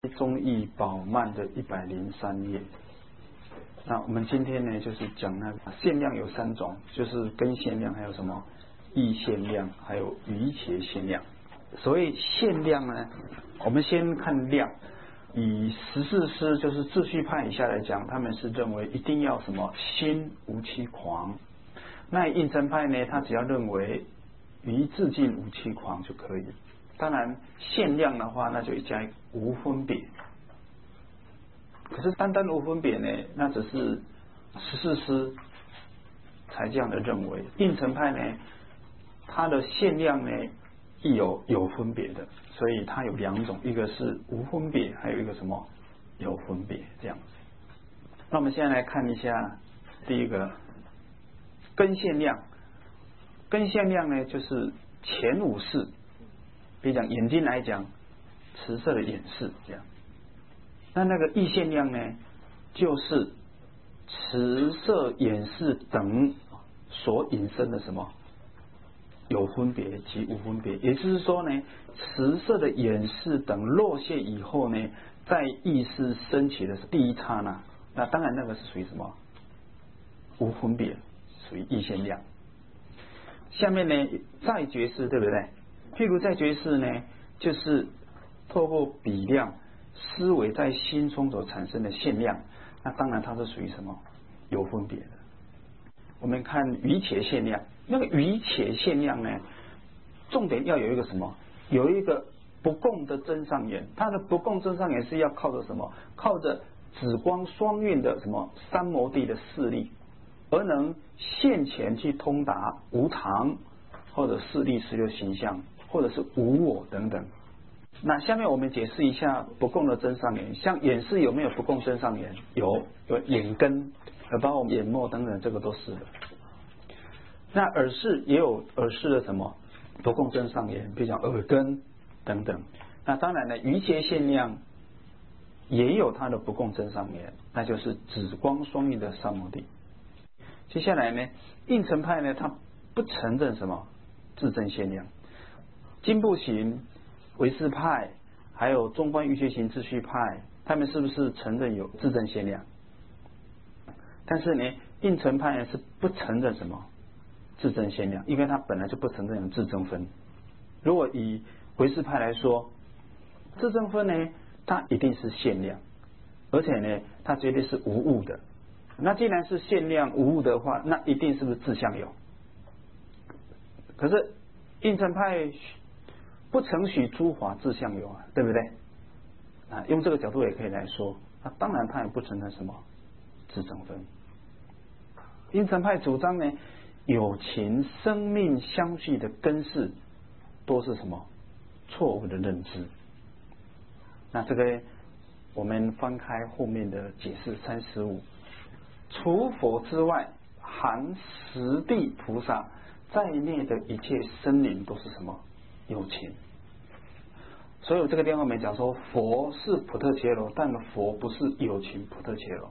宗义宝鬘的103页。那我们今天呢，就是讲那个限量有3种，就是根限量，还有什么意限量，还有余且限量。所谓限量呢，我们先看量。以14师就是秩序派以下来讲，他们是认为一定要什么心无欺狂。那应成派呢，他只要认为于自尽无欺狂就可以。当然限量的话，那就加无分别。可是单单无分别呢，那只是14师才这样的认为。应成派呢，它的限量呢亦有分别的，所以它有2种，一个是无分别，还有一个什么有分别这样子。那我们现在来看一下第一个根限量。根限量呢，就是前5识，比如讲眼睛来讲，持色的眼识这样。那个意限量呢，就是持色眼识等所引申的什么有分别及无分别。也就是说呢，持色的眼识等落谢以后呢，在意识升起的是第一刹那，那当然那个是属于什么无分别，属于意限量。下面呢，再觉识，对不对？譬如再觉识呢，就是透过比量思维在心中所产生的限量，那当然它是属于什么有分别的。我们看余且限量，那个余且限量呢，重点要有一个什么？有一个不共的真上缘。它的不共真上缘是要靠着什么？靠着紫光双运的什么三摩地的势力，而能现前去通达无常，或者势力16形象，或者是无我等等。那下面我们解释一下不共的真上缘。像眼识有没有不共真上缘？有眼根，包括眼膜等等，这个都是的。那耳识也有耳识的什么不共真上缘，比如讲耳根等等。那当然呢，余且限量也有它的不共真上缘，那就是紫光双运的三摩地。接下来呢，应成派呢，他不承认什么自证限量。经部行、唯识派还有中观瑜伽行秩序派，他们是不是承认有自证限量？但是呢，应成派呢是不承认什么自证限量，因为他本来就不承认有自证分。如果以唯识派来说，自证分呢，它一定是限量，而且呢，它绝对是无物的。那既然是限量无物的话，那一定是不是自相有？可是应成派不承许诸法自相有啊，对不对？用这个角度也可以来说，那当然他也不承认什么自证分。应成派主张呢，有情生命相续的根式都是什么错误的认知。那这个我们翻开后面的解释35，除佛之外，含十地菩萨在内的一切生灵都是什么有情。所以这个地方我们讲说，佛是普特伽罗，但佛不是有情普特伽罗。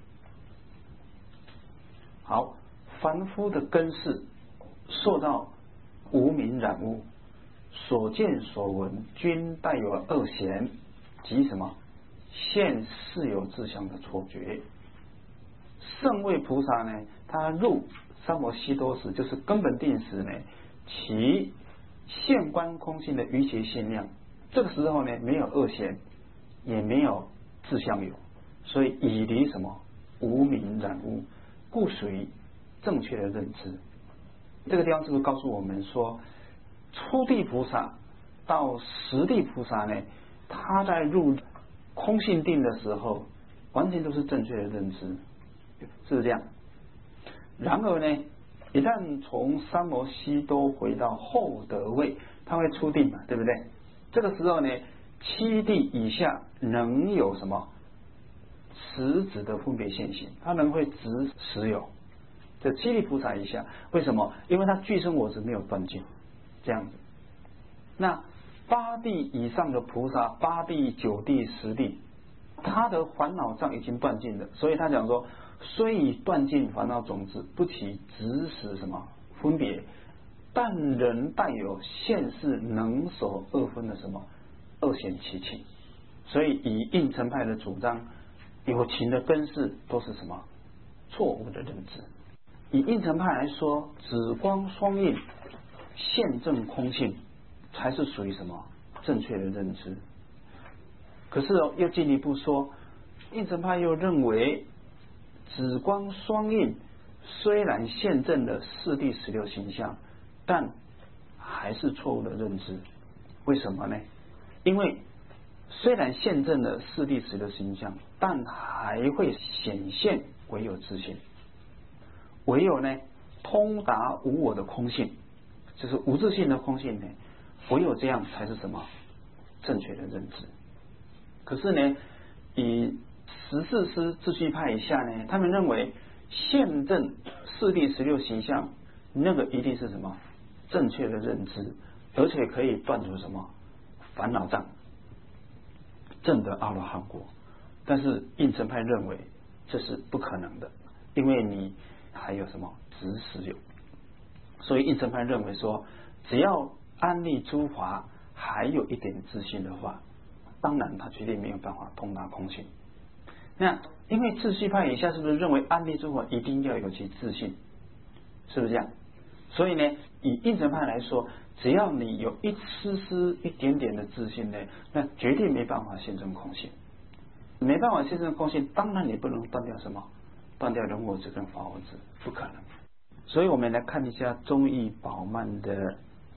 好，凡夫的根式受到无明染污，所见所闻均带有恶嫌及什么现世有自相的错觉。圣位菩萨呢，他入三摩悉多时，就是根本定时呢，其现观空性的余且限量，这个时候呢，没有恶嫌，也没有自相有，所以以离什么无明染污，故属于正确的认知。这个地方是不是告诉我们说，初地菩萨到十地菩萨呢，他在入空性定的时候，完全都是正确的认知，是不是这样？然而呢，一旦从三摩悉多回到后得位，他会出定嘛，对不对？这个时候呢，7地以下能有什么实质的分别现行，他能会执实有。这7地菩萨以下，为什么？因为他具生我执没有断尽，这样子。那8地以上的菩萨，8地、9地、10地，他的烦恼障已经断尽了，所以他讲说，虽已断尽烦恼种子，不起执实什么分别，但仍带有现世能守二分的什么恶嫌其情。 所以以应成派的主张，有情的根式都是什么？错误的认知。以应成派来说，紫光双印现证空性才是属于什么正确的认知。可是又进一步说，应成派又认为紫光双印虽然现证了四谛十六形象，但还是错误的认知。为什么呢？因为虽然现证了四谛十六形象，但还会显现唯有自性，唯有呢通达无我的空性，就是无自性的空性呢，唯有这样才是什么正确的认知。可是呢，以14师秩序派以下呢，他们认为现证四谛十六形象，那个一定是什么正确的认知，而且可以断除什么烦恼障，证得阿罗汉果。但是应成派认为这是不可能的，因为你还有什么执实有。所以应成派认为说，只要安立诸法还有一点自信的话，当然他绝对没有办法通达空性。那因为秩序派以下是不是认为安立诸法一定要有其自信？是不是这样？所以呢，以应成派来说，只要你有一丝丝一点点的自信呢，那绝对没办法现证空性。没办法现证空性，当然你不能断掉什么？断掉人我执跟法我执，不可能。所以我们来看一下宗义宝鬘的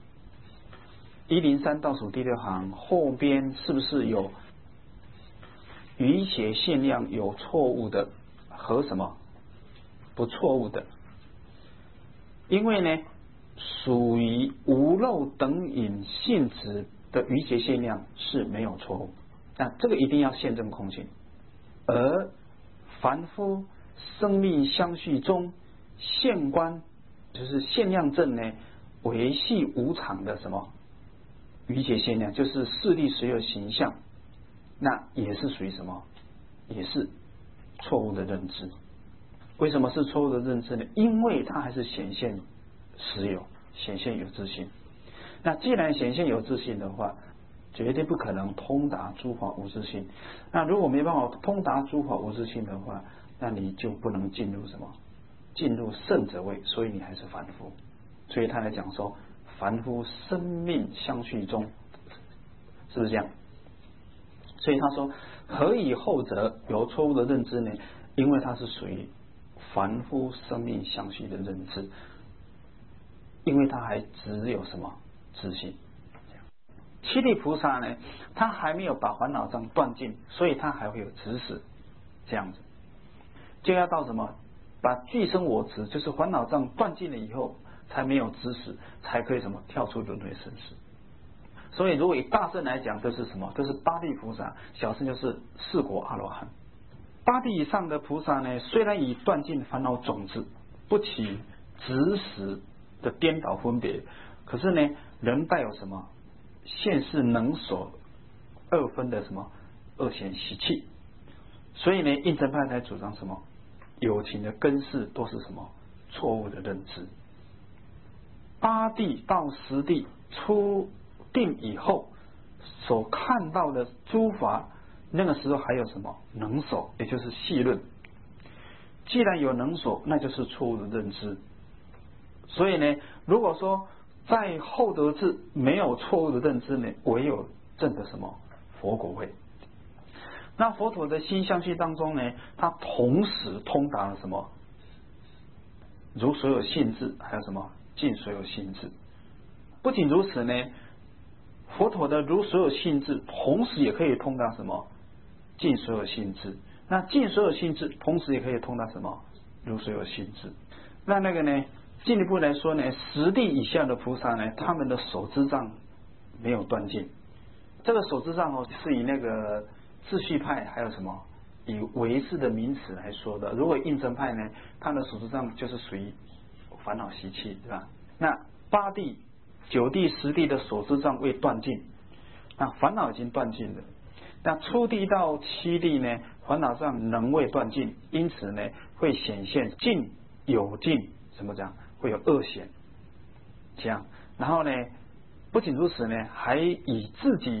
103倒数第6行后边是不是有余邪限量有错误的和什么不错误的？因为呢，属于无漏等引性质的余邪限量是没有错误，那这个一定要现证空性。而凡夫生命相续中现观，就是限量证呢，维系无常的什么余邪限量，就是四谛十六形象，那也是属于什么？也是错误的认知。为什么是错误的认知呢？因为它还是显现实有，显现有自性。那既然显现有自性的话，绝对不可能通达诸法无自性。那如果没办法通达诸法无自性的话，那你就不能进入什么？进入圣者位，所以你还是凡夫。所以他来讲说，凡夫生命相续中，是不是这样？所以他说，何以后者有错误的认知呢？因为它是属于凡夫生命相续的认知，因为它还只有什么自性。七力菩萨呢，他还没有把烦恼障断尽，所以他还会有执使，这样子就要到什么？把俱生我执，就是烦恼障断尽了以后，才没有执使，才可以什么跳出轮回生死。所以如果以大圣来讲，这是什么？这是八地菩萨，小圣就是四果阿罗汉。八地以上的菩萨呢，虽然已断尽烦恼种子，不起执使的颠倒分别，可是呢，仍带有什么现世能所二分的什么恶显习气。所以呢，应成派才主张什么？有情的根式都是什么错误的认知。八地到十地出定以后所看到的诸法，那个时候还有什么能所，也就是细论。既然有能所，那就是错误的认知。所以呢，如果说在后得智没有错误的认知呢，唯有证的什么佛果位。那佛陀的心相续当中呢，他同时通达了什么如所有性质，还有什么尽所有性质。不仅如此呢，佛陀的如所有性质同时也可以通达什么尽所有性质。那尽所有性质同时也可以通达什么如所有性质。那个呢，进一步来说呢，十地以下的菩萨呢，他们的手支障没有断尽。这个手支障是以那个秩序派还有什么以唯识的名词来说的。如果应成派呢，他的手支障就是属于烦恼习气，对吧？那八地、九地、十地的手支障未断尽，那烦恼已经断尽了。那初地到七地呢，烦恼障仍未断尽，因此呢，会显现尽有尽，怎么讲？会有恶显，这样。然后呢，不仅如此呢，还以自己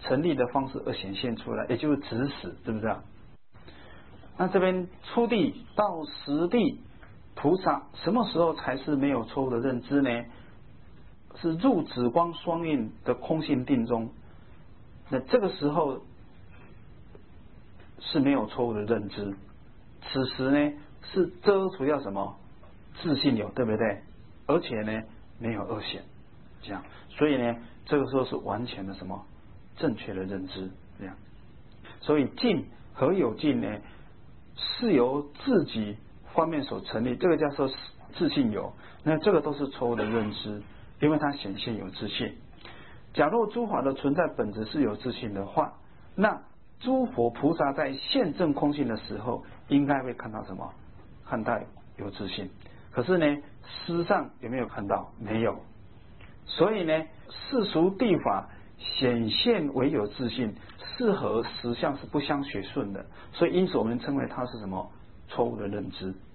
成立的方式而显现出来，也就是指使，对不对？那这边初地到实地菩萨什么时候才是没有错误的认知呢？是入止光双运的空性定中，那这个时候是没有错误的认知。此时呢是遮除掉什么自信有，对不对？而且呢没有恶显，这样，所以呢这个时候是完全的什么正确的认知，这样。所以尽何有尽呢？是由自己方面所成立，这个叫做自信有，那这个都是错误的认知，因为它显现有自信。假若诸法的存在本质是有自信的话，那诸佛菩萨在现证空性的时候，应该会看到什么？看到有自信。可是呢，实上有没有看到？没有。所以呢，世俗谛法显现为有自信，是和实相是不相随顺的，所以因此我们称为它是什么？错误的认知。